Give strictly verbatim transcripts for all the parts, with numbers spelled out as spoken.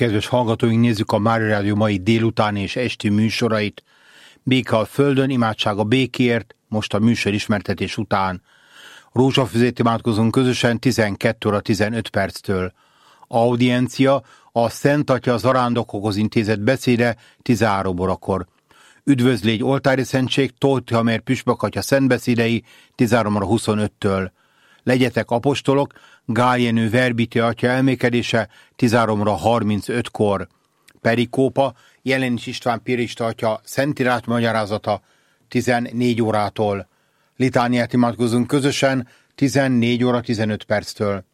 kedves hallgatóink, nézzük a Mária Rádió mai délutáni és esti műsorait. Béke a földön, imádság a békéért, most a műsor ismertetés után. Rózsafüzét imádkozunk közösen tizenkét óra tizenöt perctől. Audiencia a Szent Atya zarándokokhoz intézett beszéde tizenhárom órakor. Üdvözlégy oltári szentség, Tóth Hamér püspök atya szentbeszédei tizenhárom óra huszonöttől. Legyetek apostolok, Gál Jenő Verbiti atya elmékedése tizenhárom óra harmincötkor. Perikópa, Jelenics István pirista atya szentírás magyarázata tizennégy órától. Litániát imádkozunk közösen tizennégy óra tizenöt perctől.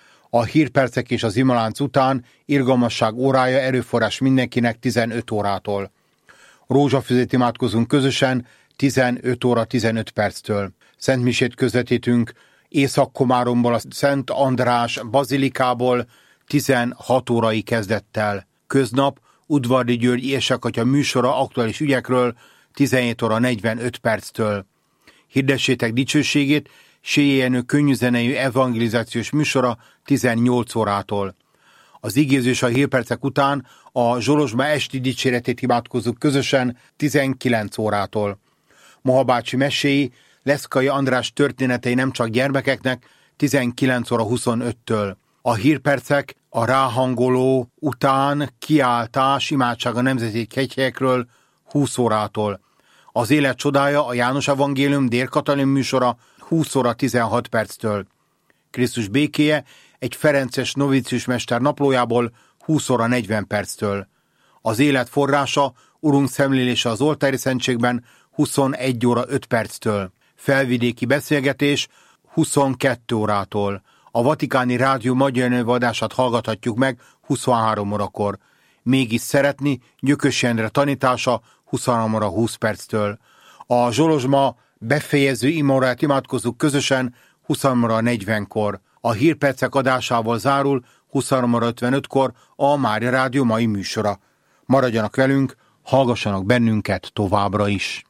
A hírpercek és az imalánc után irgalmasság órája, erőforrás mindenkinek tizenöt órától. Rózsafüzét imádkozunk közösen tizenöt óra tizenöt perctől. Szentmisét közvetítünk Észak-Komáromból, a Szent András bazilikából tizenhat órai kezdettel. Köznap Udvardi György érsek-atya műsora aktuális ügyekről tizenhét óra negyvenöt perctől. Hirdessétek dicsőségét, Séjé Jenő könnyűzenejű evangelizációs műsora tizennyolc órától. Az igézés a hírpercek után a Zsolozsma esti dicséretét imádkozzuk közösen tizenkilenc órától. Moha bácsi meséi, Leszkai András történetei nem csak gyermekeknek tizenkilenc óra huszonöttől. A hírpercek a ráhangoló után kiáltás, imádság a nemzeti kegyhelyekről húsz órától. Az élet csodája, a János evangélium Dér Katalin műsora húsz óra tizenhat perctől. Krisztus békéje egy ferences novicius mester naplójából húsz óra negyven perctől. Az élet forrása, Urunk szemlélése az oltári szentségben huszonegy óra öt perctől. Felvidéki beszélgetés huszonkettő órától. A Vatikáni Rádió magyar nyelvadását hallgathatjuk meg huszonhárom órakor. Mégis szeretni, Gyökös Endre tanítása huszonhárom óra húsz perctől. A Zsolozsma befejező imórát imádkozzuk közösen huszonhárom óra negyvenkor. A hírpercek adásával zárul huszonhárom óra ötvenötkor a Mária Rádió mai műsora. Maradjanak velünk, hallgassanak bennünket továbbra is.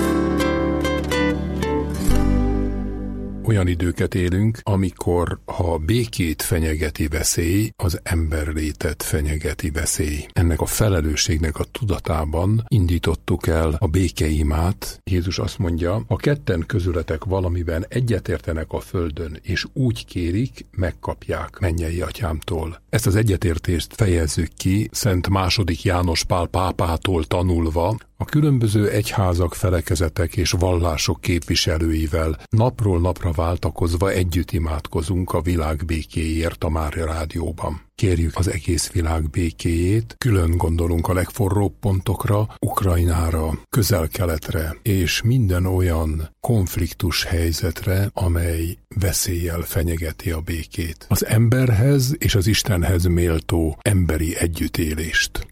Olyan időket élünk, amikor ha békét fenyegeti veszély, az emberlétet fenyegeti veszély. Ennek a felelősségnek a tudatában indítottuk el a békeimát. Jézus azt mondja, ha ketten közületek valamiben egyetértenek a földön, és úgy kérik, megkapják mennyei atyámtól. Ezt az egyetértést fejezzük ki Szent második János Pál pápától tanulva, a különböző egyházak, felekezetek és vallások képviselőivel napról napra váltakozva együtt imádkozunk a világ békéért a Mária Rádióban. Kérjük az egész világ békéjét, külön gondolunk a legforróbb pontokra, Ukrajnára, Közel-Keletre és minden olyan konfliktus helyzetre, amely veszéllyel fenyegeti a békét. Az emberhez és az Istenhez méltó emberi együttélést.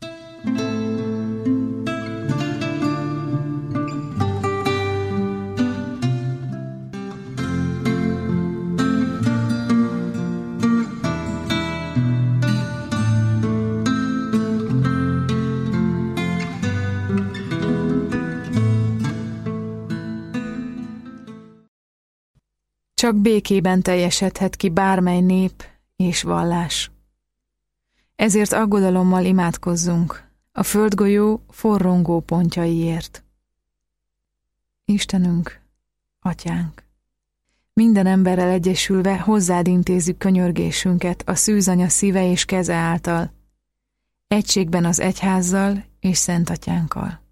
Csak békében teljesedhet ki bármely nép és vallás. Ezért aggodalommal imádkozzunk a földgolyó forrongó pontjaiért. Istenünk, Atyánk, minden emberrel egyesülve hozzád intézzük könyörgésünket a szűzanya szíve és keze által, egységben az egyházzal és Szent Atyánkkal.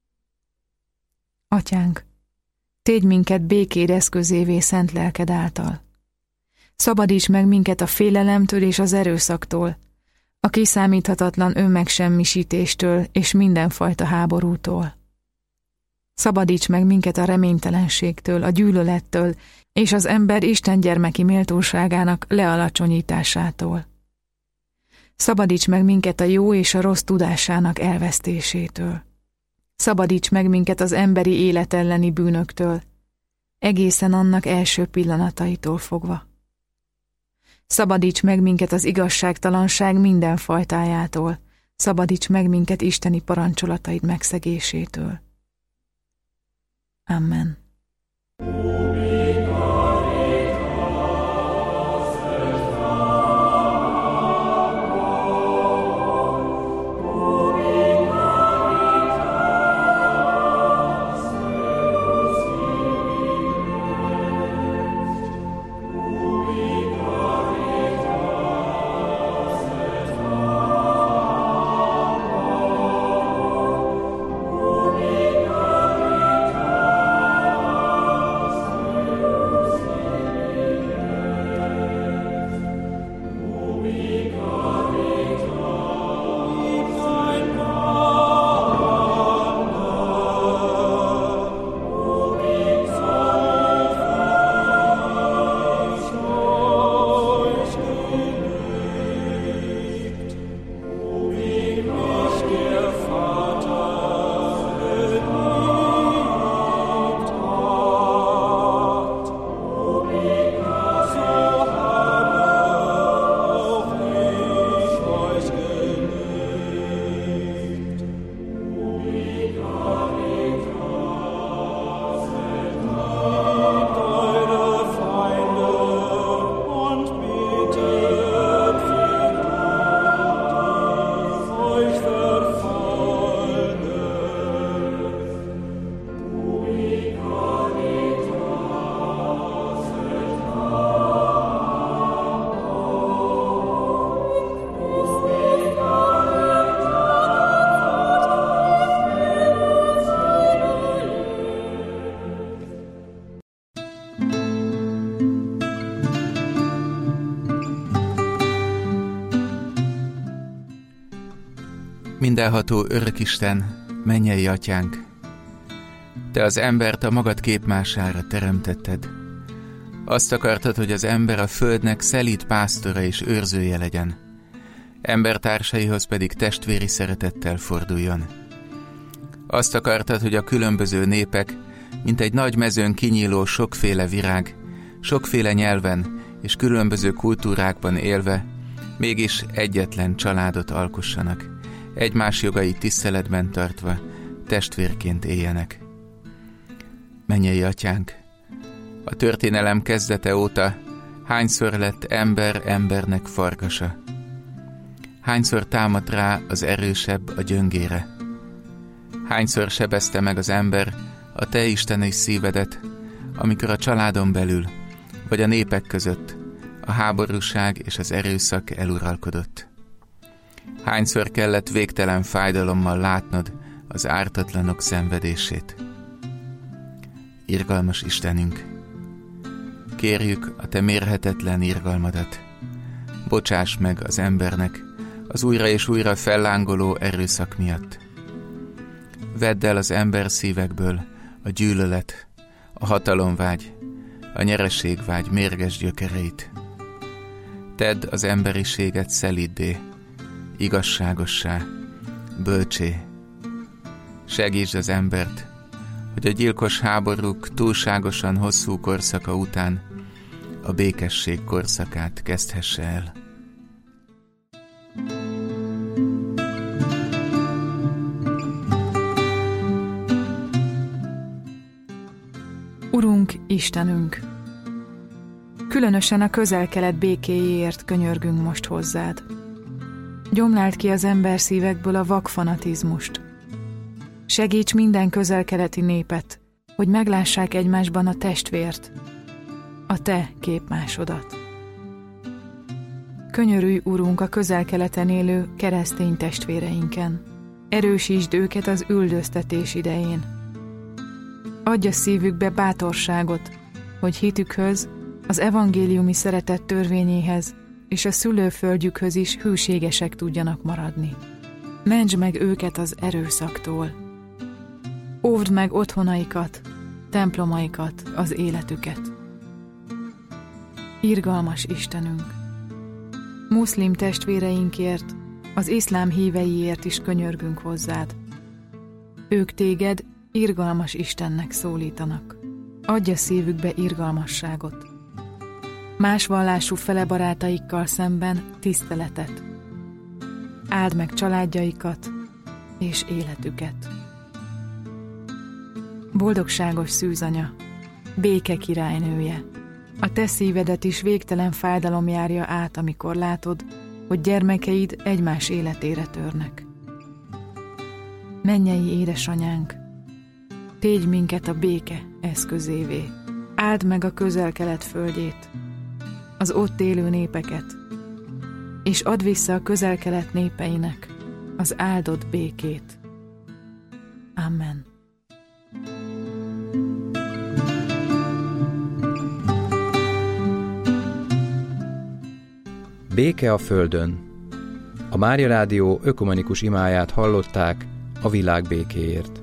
Atyánk, tégy minket békéd eszközévé szent lelked által. Szabadíts meg minket a félelemtől és az erőszaktól, a kiszámíthatatlan önmegsemmisítéstől és mindenfajta háborútól. Szabadíts meg minket a reménytelenségtől, a gyűlölettől és az ember Isten gyermeki méltóságának lealacsonyításától. Szabadíts meg minket a jó és a rossz tudásának elvesztésétől. Szabadíts meg minket az emberi élet elleni bűnöktől, egészen annak első pillanataitól fogva. Szabadíts meg minket az igazságtalanság minden fajtájától, szabadíts meg minket isteni parancsolataid megszegésétől. Amen. Mindenható Örökisten, mennyei Atyánk, Te az embert a magad képmására teremtetted. Azt akartad, hogy az ember a földnek szelíd pásztora és őrzője legyen, embertársaihoz pedig testvéri szeretettel forduljon. Azt akartad, hogy a különböző népek, mint egy nagy mezőn kinyíló sokféle virág, sokféle nyelven és különböző kultúrákban élve, mégis egyetlen családot alkossanak, egymás jogait tiszteletben tartva, testvérként éljenek. Mennyei Atyánk, a történelem kezdete óta hányszor lett ember embernek farkasa? Hányszor támadt rá az erősebb a gyöngére? Hányszor sebezte meg az ember a te isteni szívedet, amikor a családon belül, vagy a népek között a háborúság és az erőszak eluralkodott? Hányszor kellett végtelen fájdalommal látnod az ártatlanok szenvedését? Irgalmas Istenünk, kérjük a te mérhetetlen irgalmadat. Bocsáss meg az embernek az újra és újra fellángoló erőszak miatt. Vedd el az ember szívekből a gyűlölet, a hatalomvágy, a nyereségvágy mérges gyökereit. Tedd az emberiséget szeliddé, igazságossá, bölcsé. Segítsd az embert, hogy a gyilkos háborúk túlságosan hosszú korszaka után a békesség korszakát kezdhesse el. Urunk, Istenünk! Különösen a Közel-Kelet békéjéért könyörgünk most hozzád. Gyomláld ki az ember szívekből a vakfanatizmust. Segíts minden közel-keleti népet, hogy meglássák egymásban a testvért, a te képmásodat. Könyörülj, Urunk, a Közel-Keleten élő keresztény testvéreinken. Erősítsd őket az üldöztetés idején. Adj a szívükbe bátorságot, hogy hitükhöz, az evangéliumi szeretet törvényéhez és a szülőföldjükhöz is hűségesek tudjanak maradni. Mentsd meg őket az erőszaktól. Óvd meg otthonaikat, templomaikat, az életüket. Irgalmas Istenünk! Muszlim testvéreinkért, az iszlám híveiért is könyörgünk hozzád. Ők téged irgalmas Istennek szólítanak. Adj a szívükbe irgalmasságot. Más vallású fele barátaikkal szemben tiszteletet. Áld meg családjaikat és életüket. Boldogságos szűzanya, béke királynője, a te szívedet is végtelen fájdalom járja át, amikor látod, hogy gyermekeid egymás életére törnek. Mennyei édesanyánk, tégy minket a béke eszközévé. Áld meg a Közel-Kelet földjét, az ott élő népeket, és add vissza a Közel-Kelet népeinek az áldott békét. Amen. Béke a földön. A Mária Rádió ökumenikus imáját hallották a világ békéért.